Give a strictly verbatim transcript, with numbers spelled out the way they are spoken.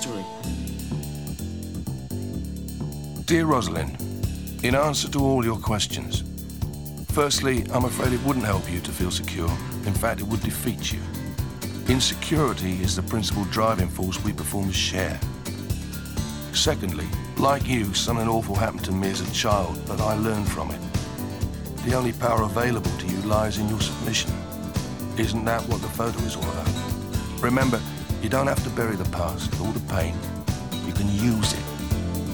mystery. Dear Rosalind, in answer to all your questions, firstly, I'm afraid it wouldn't help you to feel secure. In fact, it would defeat you. Insecurity is the principal driving force we performers share. Secondly, like you, something awful happened to me as a child, but I learned from it. The only power available to you lies in your submission. Isn't that what the photo is all about? Remember, you don't have to bury the past or the pain. You can use it